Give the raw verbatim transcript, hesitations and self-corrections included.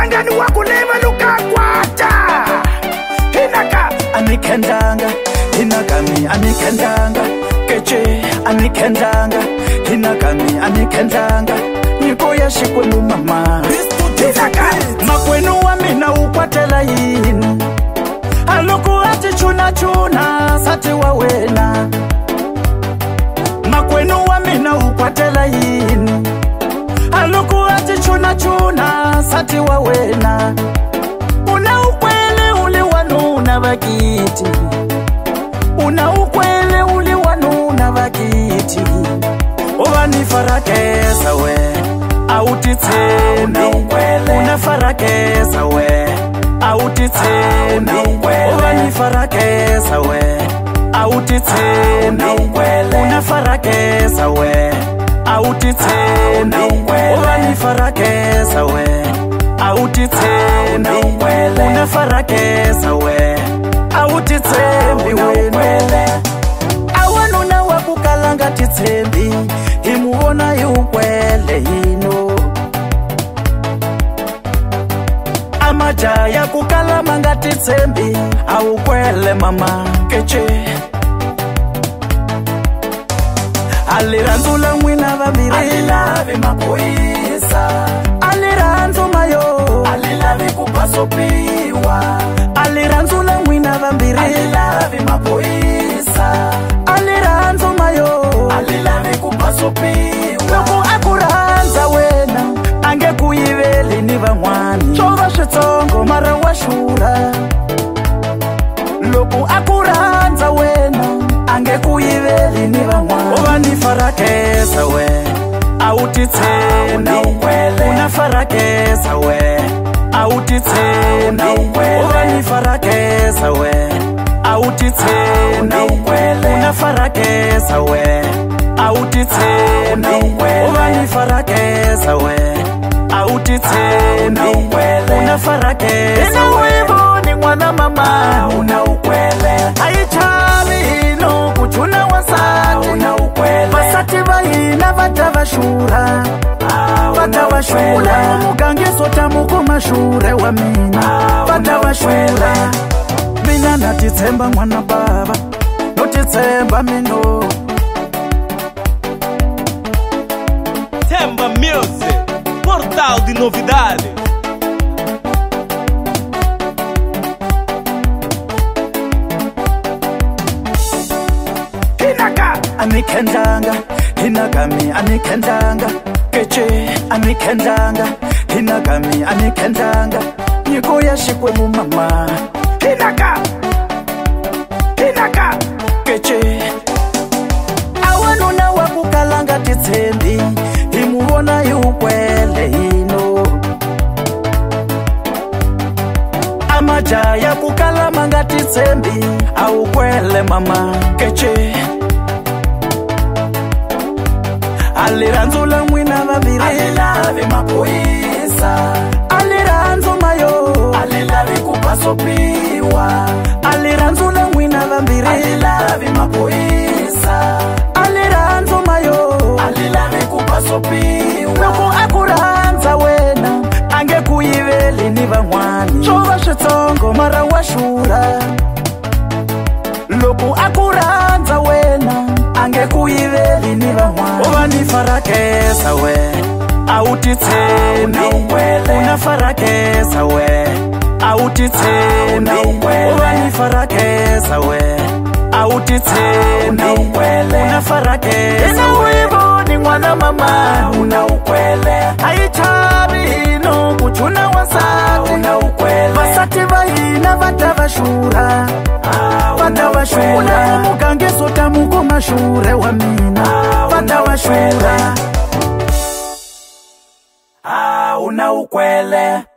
Tangani wakuleva luka kwata Hinaka Anikendanga Hinakami anikendanga Keche anikendanga Hinakami anikendanga Niko ya shikwe mumama Hinaka Makwenu wa mina ukwatela yini Aluku ati chuna chuna Sati wawena Makwenu wa mina ukwatela yini Aluku ati chuna chuna Sati wawena Una ukwele uli wanuna bakiti Una ukwele uli wanuna bakiti Ovani farakesa we Auti tsembi Una farakesa we Auti tsembi Ovani farakesa we Auti tsembi Una farakesa we Auti tsembi Ovani farakesa we Auti tsembi Una farakesa we Auti tsembi wene Awanuna wakukalanga titsembi Himuona yukwele hino Amajaya kukala manga titsembi Aukwele mama keche Aliranzula mwina vabiri Alilavi makuisa Aliranzu mayo Alilavi kupasopiwa Aliranzula mwina vambiri Alilavi makuisa Aliranzu mayo Alilavi kupasopiwa Loku akuranza wena Ange kuyiveli ni vamwani Chova shitongo mara washura Loku akuranza wena Ange kuyiveli ni vamwani Ovani farakesa we Auti tsembi Una farakesa we Auti tsembi Ovani farakesa we Auti tsembi Una farakesa we Auti tsembi Ovani farakesa we Auti tsembi Una farakesa Ina wivu ni mwana mama Una ukwele Aichari ino kuchuna wasati Una ukwele Basati bahina vatavashura Vatavashura Mugangiso tamuko mashure wa mina Vatavashura Mina natitsemba mwana baba Notitsemba mino Temba Music, portal de novidades. Hinaka Anikendanga Hinakami anikendanga Keche anikendanga Hinakami anikendanga Niko ya shikwe mumama Hinaka Hinaka Keche Awanuna wakukalanga titsembi Himuona yukwele hino Amajaya kukala manga titsembi Aukwele mama Keche Aliranzula mwina vabiri Alilavi makuisa Aliranzu mayo Alilavi kupasopiwa Aliranzula mwina vabiri Alilavi makuisa Aliranzu mayo Alilavi kupasopiwa Loku akuranza wena Ange kuyiveli ni vamwani Chova shitongo mara washura Loku akuranza wena Ange kuyiveli ni vamwani Ovani farakesa we Auti tsembi Una farakesa we Auti tsembi Ovani farakesa we Auti tsembi Una farakesa Ina wivu ni mwana mama Una ukwele Aichari ino kuchuna wasati Una ukwele Basati bahina vatavashura Vatavashura Mugangiso tamuko mashure wa mina Vatavashura Ah, una ukwele